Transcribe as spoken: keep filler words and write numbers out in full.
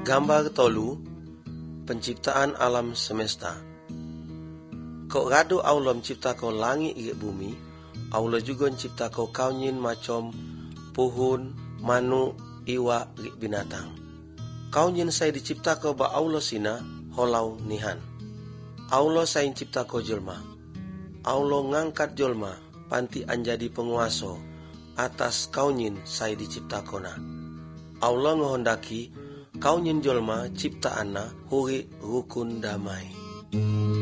Gambar tolu, penciptaan alam semesta. Kok rado Allah mencipta kau langit irik bumi, Allah juga mencipta kau kaunyin macam pohon, manuk, iwak, irik binatang. Kaunyin saya dicipta kau ba Allah sina, holau nihan. Allah saya cipta kau jelma. Allah ngangkat jelma, panti anjadi penguasa atas kaunyin saya dicipta kona. Allah ngehondaki kaunyin jelma ciptaanna huri rukun damai.